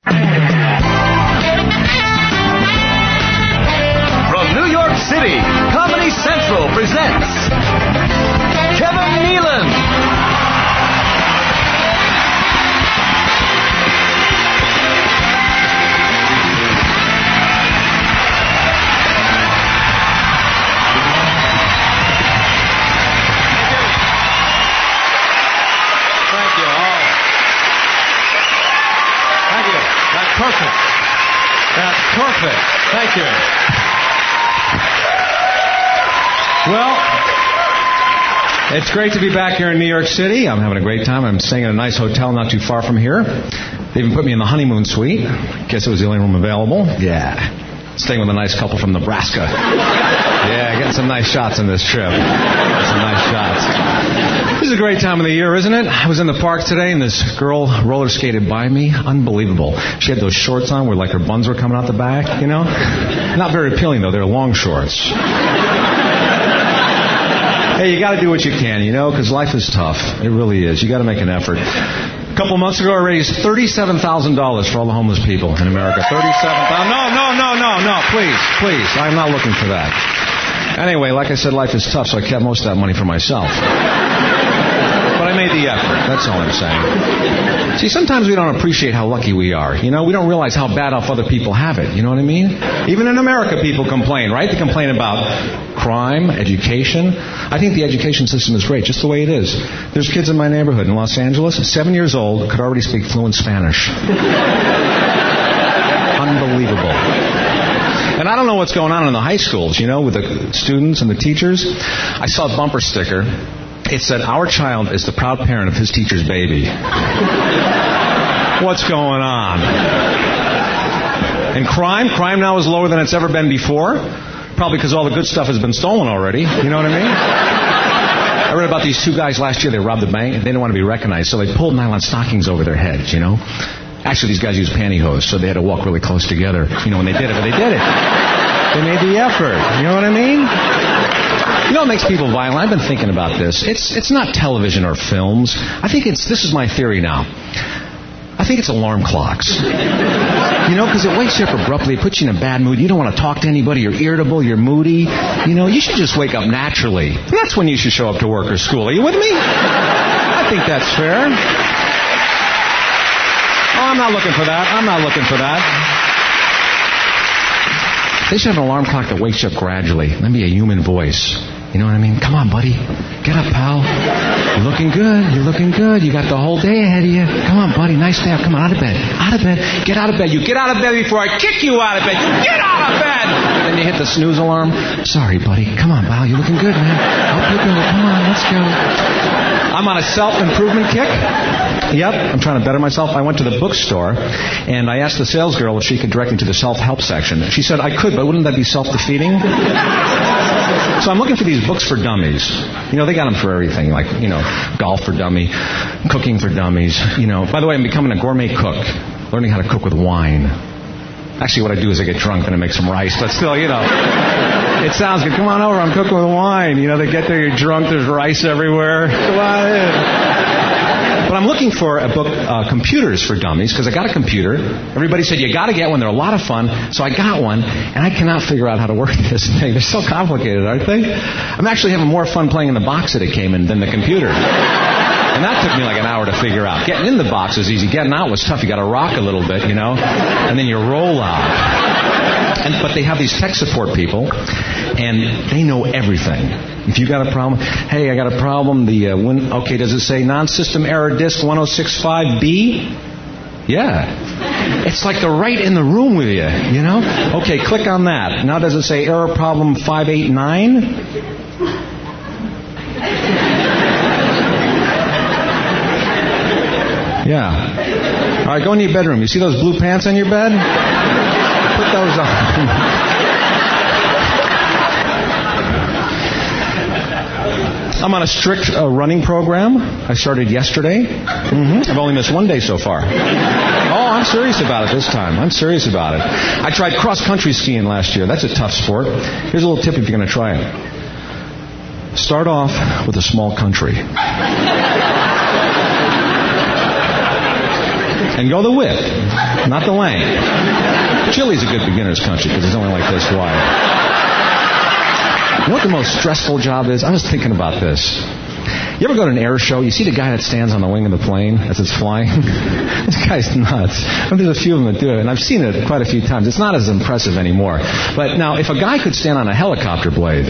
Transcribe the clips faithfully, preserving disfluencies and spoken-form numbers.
From New York City, Comedy Central presents Kevin Nealon. Perfect. That's perfect. Thank you. Well, it's great to be back here in New York City. I'm having a great time. I'm staying at a nice hotel not too far from here. They even put me in the honeymoon suite. Guess it was the only room available. Yeah. Staying with a nice couple from Nebraska. Yeah, getting some nice shots in this trip. Some nice shots. This is a great time of the year, isn't it? I was in the park today, and this girl roller skated by me. Unbelievable. She had those shorts on where, like, her buns were coming out the back, you know? Not very appealing, though. They're long shorts. Hey, you got to do what you can, you know, because life is tough. It really is. You got to make an effort. A couple of months ago, I raised thirty-seven thousand dollars for all the homeless people in America. thirty-seven thousand dollars. No, no, no, no, no. Please, please. I'm not looking for that. Anyway, like I said, life is tough, so I kept most of that money for myself. But I made the effort. That's all I'm saying. See, sometimes we don't appreciate how lucky we are. You know, we don't realize how bad off other people have it. You know what I mean? Even in America, people complain, right? They complain about crime, education. I think the education system is great, just the way it is. There's kids in my neighborhood in Los Angeles, seven years old, could already speak fluent Spanish. Unbelievable. And I don't know what's going on in the high schools, you know, with the students and the teachers. I saw a bumper sticker. It said, "Our child is the proud parent of his teacher's baby." What's going on? And crime? Crime now is lower than it's ever been before. Probably because all the good stuff has been stolen already. You know what I mean? I read about these two guys last year. They robbed the bank. They didn't want to be recognized, so they pulled nylon stockings over their heads, you know. Actually, these guys used pantyhose, so they had to walk really close together, you know, when they did it. But they did it. They made the effort. You know what I mean? You know what makes people violent? I've been thinking about this. It's it's not television or films. I think it's, this is my theory now. I think it's alarm clocks. You know, because it wakes you up abruptly. It puts you in a bad mood. You don't want to talk to anybody. You're irritable. You're moody. You know, you should just wake up naturally. And that's when you should show up to work or school. Are you with me? I think that's fair. Oh, I'm not looking for that. I'm not looking for that. They should have an alarm clock that wakes you up gradually. Let me a human voice. You know what I mean? Come on, buddy. Get up, pal. You're looking good. You're looking good. You got the whole day ahead of you. Come on, buddy. Nice day. Come on, out of bed. Out of bed. Get out of bed. You get out of bed before I kick you out of bed. You get out of bed. Then you hit the snooze alarm. Sorry, buddy. Come on, pal. You're looking good, man. Hope you're good. Come on, let's go. I'm on a self-improvement kick. Yep, I'm trying to better myself. I went to the bookstore, and I asked the sales girl if she could direct me to the self-help section. She said I could, but wouldn't that be self-defeating? So I'm looking for these books for dummies. You know, they got them for everything, like, you know, golf for dummy, cooking for dummies. You know, by the way, I'm becoming a gourmet cook, learning how to cook with wine. Actually, what I do is I get drunk and I make some rice, but still, you know, it sounds good. Come on over, I'm cooking with wine. You know, they get there, you're drunk, there's rice everywhere. Come on in. But I'm looking for a book, uh, Computers for Dummies, because I got a computer. Everybody said, you got to get one. They're a lot of fun. So I got one, and I cannot figure out how to work this thing. They're so complicated, aren't they? I'm actually having more fun playing in the box that it came in than the computer. And that took me like an hour to figure out. Getting in the box was easy. Getting out was tough. You got to rock a little bit, you know, and then you roll out. And, but they have these tech support people, and they know everything. If you got a problem, hey, I got a problem. The uh, win, okay, does it say non-system error disk one oh six five B? Yeah. It's like they're right in the room with you, you know? Okay, click on that. Now does it say error problem five eight nine? Yeah. All right, go into your bedroom. You see those blue pants on your bed? Put those on. I'm on a strict uh, running program. I started yesterday. Mm-hmm. I've only missed one day so far. Oh, I'm serious about it this time. I'm serious about it. I tried cross-country skiing last year. That's a tough sport. Here's a little tip if you're going to try it. Start off with a small country. And go the width, not the length. Chili's a good beginner's country because it's only like this wide. You know what the most stressful job is? I was thinking about this. You ever go to an air show? You see the guy that stands on the wing of the plane as it's flying? This guy's nuts. I mean, there's a few of them that do it, and I've seen it quite a few times. It's not as impressive anymore. But now, if a guy could stand on a helicopter blade,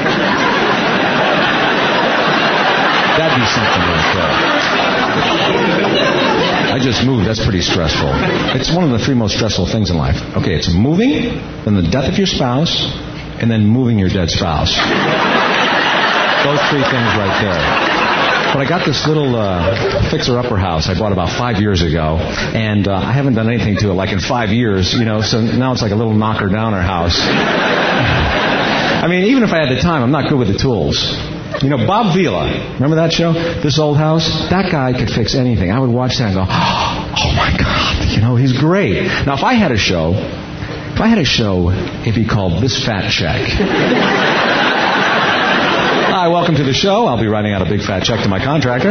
that'd be something right there. I just moved. That's pretty stressful. It's one of the three most stressful things in life. Okay, it's moving, then the death of your spouse, and then moving your dead spouse. Those three things right there. But I got this little uh, fixer-upper house I bought about five years ago, and uh, I haven't done anything to it like in five years, you know, so now it's like a little knocker-downer house. I mean, even if I had the time, I'm not good with the tools. You know, Bob Vila, remember that show? This Old House? That guy could fix anything. I would watch that and go, oh my God, you know, he's great. Now, if I had a show, if I had a show, it'd be called This Fat Check. Hi, welcome to the show. I'll be writing out a big fat check to my contractor.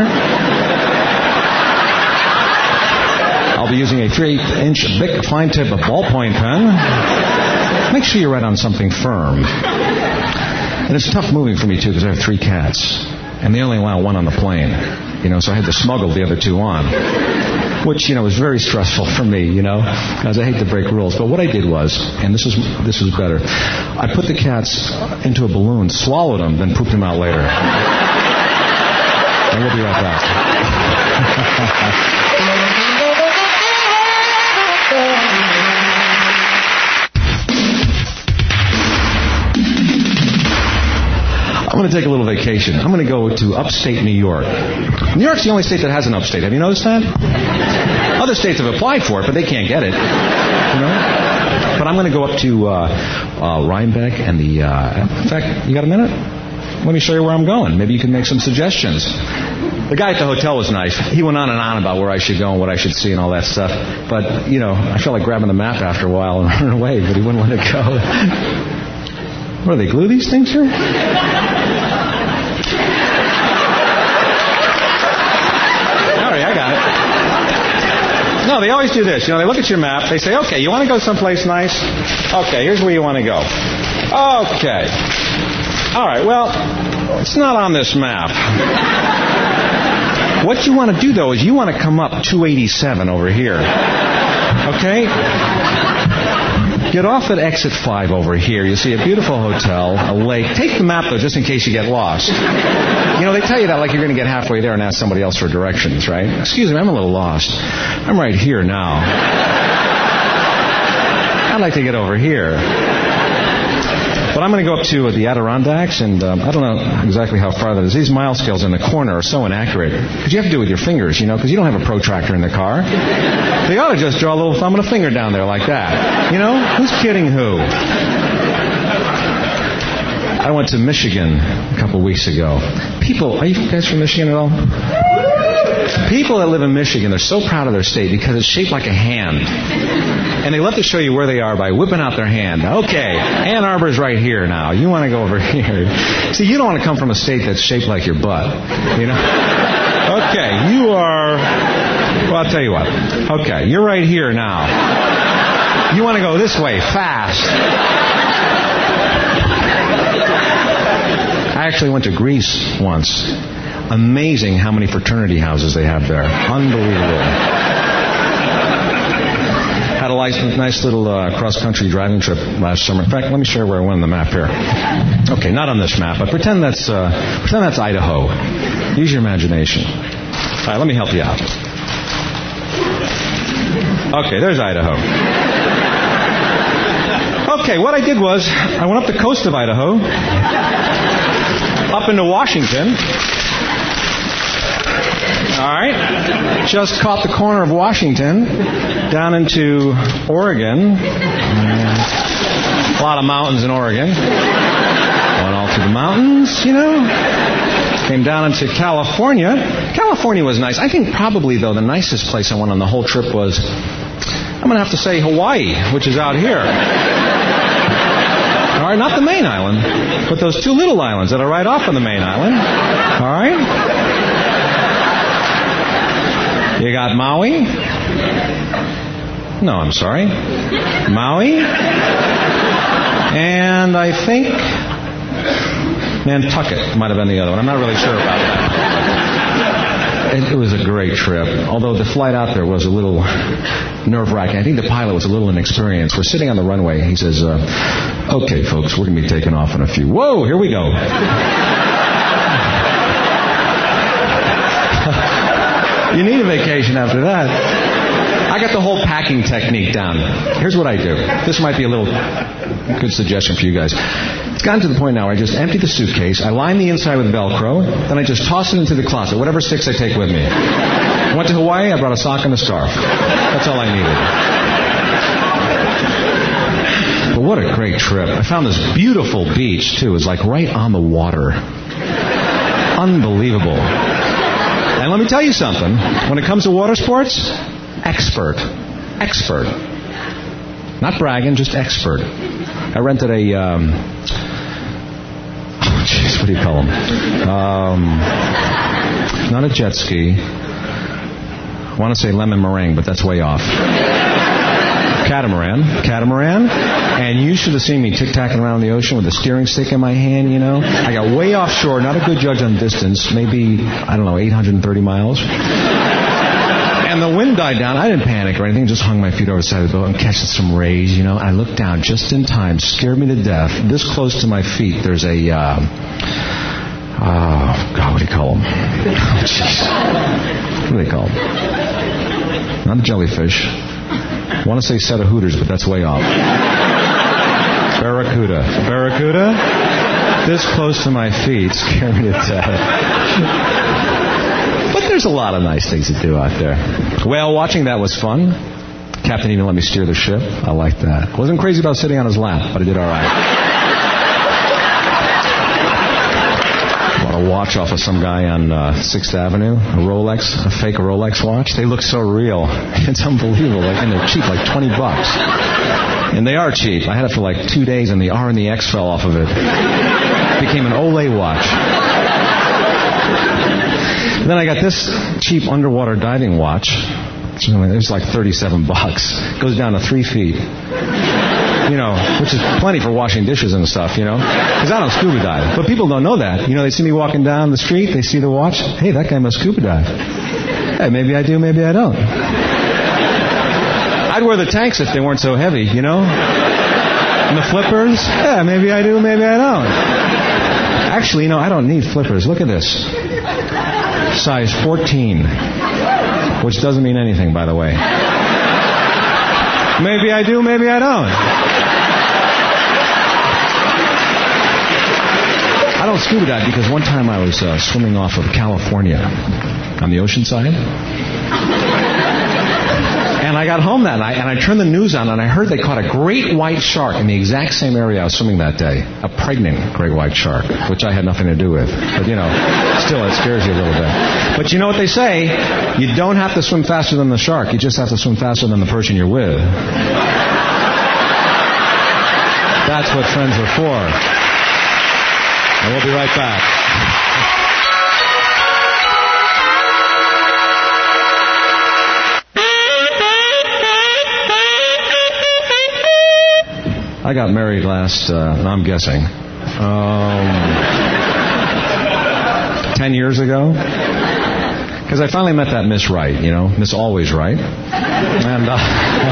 I'll be using a three-inch Bic fine tip ballpoint pen. Make sure you write on something firm. And it's tough moving for me, too, because I have three cats. And they only allow one on the plane. You know, so I had to smuggle the other two on. Which, you know, was very stressful for me, you know, because I hate to break rules. But what I did was, and this is this is better, I put the cats into a balloon, swallowed them, then pooped them out later. And we'll be right back. I'm going to take a little vacation. I'm going to go to upstate New York. New York's the only state that has an upstate. Have you noticed that? Other states have applied for it, but they can't get it. You know? But I'm going to go up to uh, uh, Rhinebeck and the... Uh, in fact, you got a minute? Let me show you where I'm going. Maybe you can make some suggestions. The guy at the hotel was nice. He went on and on about where I should go and what I should see and all that stuff. But, you know, I felt like grabbing the map after a while and running away, but he wouldn't let it go. What, do they glue these things here? No, they always do this. You know, they look at your map. They say, okay, you want to go someplace nice? Okay, here's where you want to go. Okay. All right, well, it's not on this map. What you want to do, though, is you want to come up two eighty-seven over here. Okay? Get off at exit five over here. You see a beautiful hotel, a lake. Take the map, though, just in case you get lost. You know, they tell you that like you're going to get halfway there and ask somebody else for directions, right? Excuse me, I'm a little lost. I'm right here now. I'd like to get over here. But I'm going to go up to the Adirondacks, and um, I don't know exactly how far that is. These mile scales in the corner are so inaccurate. Because you have to do it with your fingers, you know, because you don't have a protractor in the car. They ought to just draw a little thumb and a finger down there like that. You know? Who's kidding who? I went to Michigan a couple of weeks ago. People, are you guys from Michigan at all? People that live in Michigan, they're so proud of their state because it's shaped like a hand. And they love to show you where they are by whipping out their hand. Okay, Ann Arbor's right here now. You want to go over here. See, you don't want to come from a state that's shaped like your butt. You know? Okay, you are... Well, I'll tell you what. Okay, you're right here now. You want to go this way, fast. I actually went to Greece once. Amazing how many fraternity houses they have there. Unbelievable. Had a nice, nice little uh, cross-country driving trip last summer. In fact, let me show you where I went on the map here. Okay, not on this map, but pretend that's uh, pretend that's Idaho. Use your imagination. All right, let me help you out. Okay, there's Idaho. Okay, what I did was I went up the coast of Idaho, up into Washington. All right. Just caught the corner of Washington, down into Oregon. A lot of mountains in Oregon. Went all through the mountains, you know. Came down into California. California was nice. I think probably, though, the nicest place I went on the whole trip was, I'm going to have to say Hawaii, which is out here. All right, not the main island, but those two little islands that are right off on the main island. All right? You got Maui? No, I'm sorry. Maui? And I think Nantucket might have been the other one. I'm not really sure about that. It, it was a great trip, although the flight out there was a little nerve-wracking. I think the pilot was a little inexperienced. We're sitting on the runway. He says, uh, okay, folks, we're going to be taking off in a few. Whoa, here we go. You need a vacation after that. I got the whole packing technique down. Here's what I do. This might be a little good suggestion for you guys. It's gotten to the point now where I just empty the suitcase, I line the inside with Velcro, then I just toss it into the closet, whatever sticks I take with me. I went to Hawaii, I brought a sock and a scarf. That's all I needed. But what a great trip. I found this beautiful beach, too. It was like right on the water. Unbelievable. And let me tell you something. When it comes to water sports, expert. Expert. Not bragging, just expert. I rented a, um, oh, jeez, what do you call them? Um, not a jet ski. I want to say lemon meringue, but that's way off. Catamaran. Catamaran. And you should have seen me tic-tacking around the ocean with a steering stick in my hand, you know. I got way offshore, not a good judge on distance, maybe, I don't know, eight hundred thirty miles. And the wind died down. I didn't panic or anything, just hung my feet over the side of the boat and catching some rays, you know. I looked down just in time, scared me to death. This close to my feet, there's a, uh, oh, God, what do you call them? Oh, jeez. What do they call them? Not a jellyfish. I want to say set of hooters, but that's way off. Barracuda. Barracuda? This close to my feet, scared me to death. But there's a lot of nice things to do out there. Whale watching, that was fun. Captain even let me steer the ship. I liked that. Wasn't crazy about sitting on his lap, but I did all right. Bought a watch off of some guy on uh, sixth Avenue, a Rolex, a fake Rolex watch. They look so real. It's unbelievable. Like, and they're cheap, like twenty bucks. And they are cheap. I had it for like two days, and the R and the X fell off of it. It became an Olay watch. Then I got this cheap underwater diving watch. It was like thirty-seven bucks. Goes down to three feet. You know, which is plenty for washing dishes and stuff, you know. Because I don't scuba dive. But people don't know that. You know, they see me walking down the street, they see the watch. Hey, that guy must scuba dive. Hey, maybe I do, maybe I don't. I'd wear the tanks if they weren't so heavy, you know. And the flippers. Yeah, maybe I do, maybe I don't. Actually, you know, I don't need flippers. Look at this. Size fourteen. Which doesn't mean anything, by the way. Maybe I do, maybe I don't. I don't scuba dive because one time I was uh, swimming off of California on the ocean side. And I got home that night and I turned the news on and I heard they caught a great white shark in the exact same area I was swimming that day. A pregnant great white shark, which I had nothing to do with. But, you know, still it scares you a little bit. But you know what they say? You don't have to swim faster than the shark. You just have to swim faster than the person you're with. That's what friends are for. And we'll be right back. I got married last, uh, I'm guessing, um, ten years ago. Because I finally met that Miss Right, you know, Miss Always Right. And uh,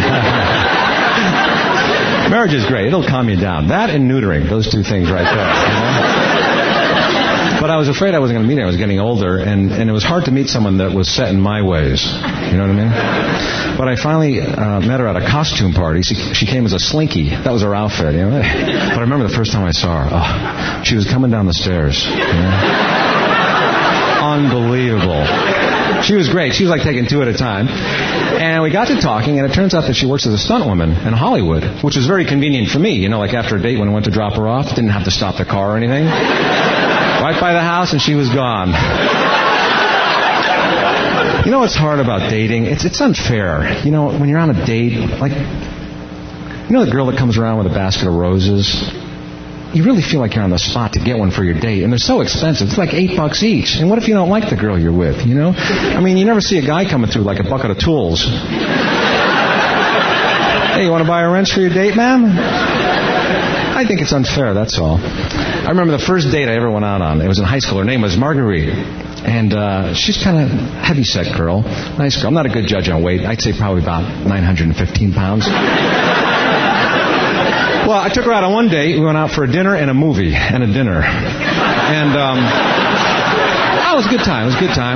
marriage is great. It'll calm you down. That and neutering, those two things right there. You know? But I was afraid I wasn't going to meet her. I was getting older, and, and it was hard to meet someone that was set in my ways. You know what I mean? But I finally uh, met her at a costume party. She, she came as a slinky. That was her outfit, you know. But I remember the first time I saw her. Oh, she was coming down the stairs. You know? Unbelievable. She was great. She was like taking two at a time. And we got to talking, and it turns out that she works as a stunt woman in Hollywood, which was very convenient for me. You know, like after a date when I went to drop her off, didn't have to stop the car or anything. Right by the house, and she was gone. You know what's hard about dating? It's it's unfair. You know, when you're on a date, like, you know the girl that comes around with a basket of roses? you really feel like you're on the spot to get one for your date, and they're so expensive. It's like eight bucks each. And what if you don't like the girl you're with, you know? I mean, you never see a guy coming through like a bucket of tools. Hey, you want to buy a wrench for your date, ma'am? I think it's unfair, that's all. I remember the first date I ever went out on. It was in high school. Her name was Marguerite. And uh, she's kind of heavy-set girl. Nice girl. I'm not a good judge on weight. I'd say probably about nine hundred fifteen pounds. Well, I took her out on one date. We went out for a dinner and a movie and a dinner. And um, oh, it was a good time. It was a good time.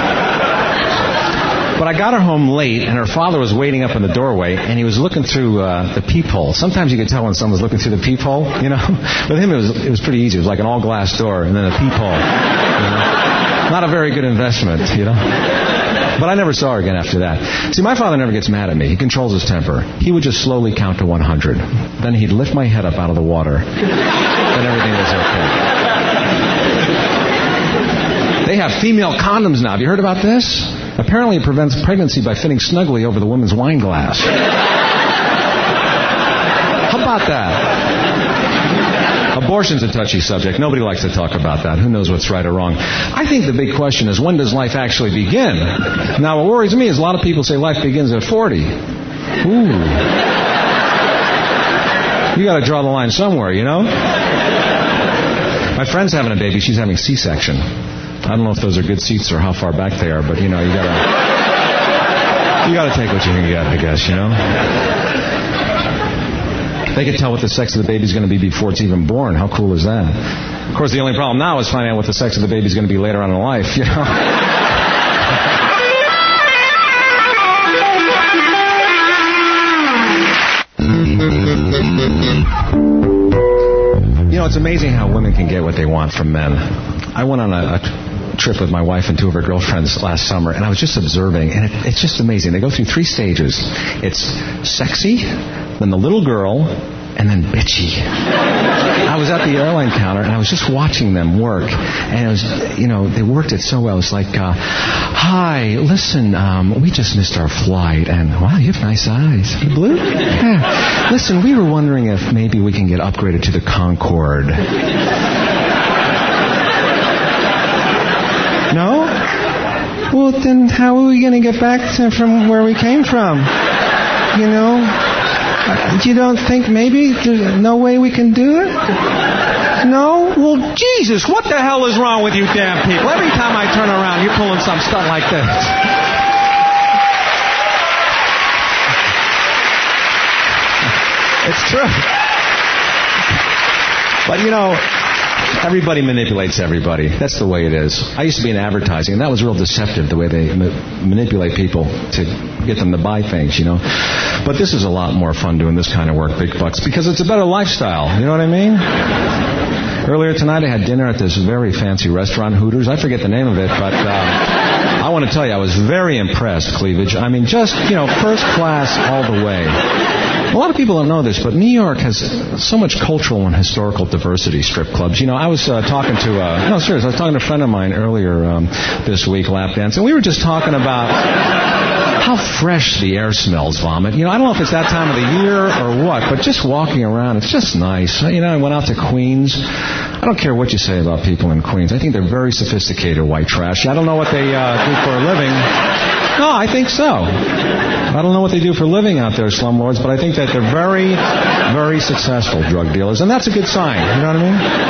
But I got her home late, and her father was waiting up in the doorway, and he was looking through uh, the peephole. Sometimes you could tell when someone was looking through the peephole, you know. With him, it was it was pretty easy. It was like an all-glass door and then a peephole. You know? Not a very good investment, you know. But I never saw her again after that. See, my father never gets mad at me. He controls his temper. He would just slowly count to one hundred. Then he'd lift my head up out of the water. Then everything was okay. They have female condoms now. Have you heard about this? Apparently it prevents pregnancy by fitting snugly over the woman's wine glass. How about that? Abortion's a touchy subject. Nobody likes to talk about that. Who knows what's right or wrong? I think the big question is, when does life actually begin? Now, what worries me is a lot of people say life begins at forty. Ooh. You got to draw the line somewhere, you know? My friend's having a baby. She's having C-section. I don't know if those are good seats or how far back they are, but, you know, you got to you got to take what you can get, I guess, you know? They can tell what the sex of the baby's going to be before it's even born. How cool is that? Of course, the only problem now is finding out what the sex of the baby's going to be later on in life, you know? You know, it's amazing how women can get what they want from men. I went on a, a trip with my wife and two of her girlfriends last summer, and I was just observing, and it, it's just amazing. They go through three stages. It's sexy, then the little girl, and then bitchy. I was at the airline counter, and I was just watching them work, and it was, you know, they worked it so well. It's like, uh, hi, listen, um, we just missed our flight, and wow, you have nice eyes. Blue? Yeah. Listen, we were wondering if maybe we can get upgraded to the Concorde. No? Well, then how are we going to get back to, from where we came from? You know? You don't think maybe there's no way we can do it? No? Well, Jesus, what the hell is wrong with you damn people? Every time I turn around, you're pulling some stunt like this. It's true. But, you know, everybody manipulates everybody. That's the way it is. I used to be in advertising, and that was real deceptive, the way they ma- manipulate people to get them to buy things, you know. But this is a lot more fun doing this kind of work, big bucks, because it's a better lifestyle. You know what I mean? Earlier tonight I had dinner at this very fancy restaurant, Hooters. I forget the name of it, but uh, I want to tell you, I was very impressed, Cleavage. I mean, just, you know, first class all the way. A lot of people don't know this, but New York has so much cultural and historical diversity, strip clubs. You know, I was uh, talking to, uh, no, serious, I was talking to a friend of mine earlier um, this week, lap dance, and we were just talking about how fresh the air smells, vomit. You know, I don't know if it's that time of the year or what, but just walking around, it's just nice. You know, I went out to Queens. I don't care what you say about people in Queens. I think they're very sophisticated white trash. I don't know what they uh, do for a living. No, I think so. I don't know what they do for a living out there, slumlords, but I think that they're very, very successful drug dealers, and that's a good sign. You know what I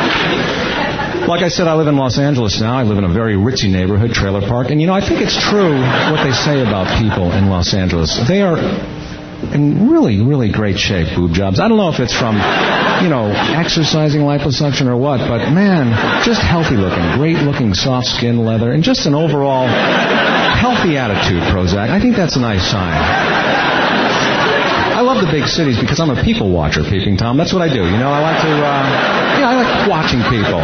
mean? Like I said, I live in Los Angeles now. I live in a very ritzy neighborhood, trailer park, and you know, I think it's true what they say about people in Los Angeles. They are in really, really great shape, boob jobs. I don't know if it's from, you know, exercising, liposuction, or what, but man, just healthy looking, great looking, soft skin, leather, and just an overall healthy attitude, Prozac. I think that's a nice sign. I love the big cities because I'm a people watcher, Peeping Tom. That's what I do. You know, I like to, uh, yeah, I like watching people.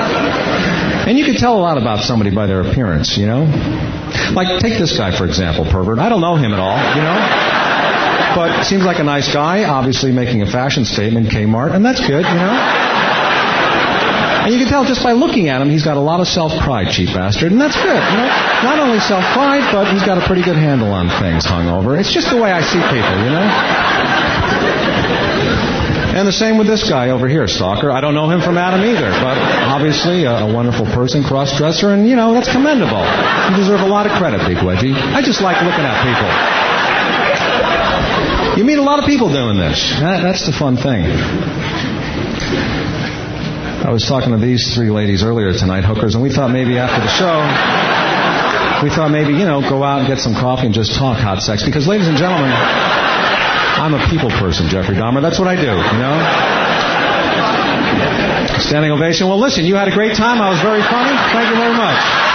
And you can tell a lot about somebody by their appearance, you know? Like, take this guy, for example, pervert. I don't know him at all, you know? But seems like a nice guy, obviously making a fashion statement, Kmart, and that's good, you know? And you can tell just by looking at him, he's got a lot of self-pride, cheap bastard, and that's good, you know? Not only self-pride, but he's got a pretty good handle on things, hungover. It's just the way I see people, you know? And the same with this guy over here, Stalker. I don't know him from Adam either, but obviously a, a wonderful person, cross-dresser, and, you know, that's commendable. You deserve a lot of credit, Big Wedgie. I just like looking at people. You meet a lot of people doing this. That, that's the fun thing. I was talking to these three ladies earlier tonight, hookers, and we thought maybe after the show, we thought maybe, you know, go out and get some coffee and just talk hot sex. Because, ladies and gentlemen, I'm a people person, Jeffrey Dahmer. That's what I do, you know? Standing ovation. Well, listen, you had a great time. I was very funny. Thank you very much.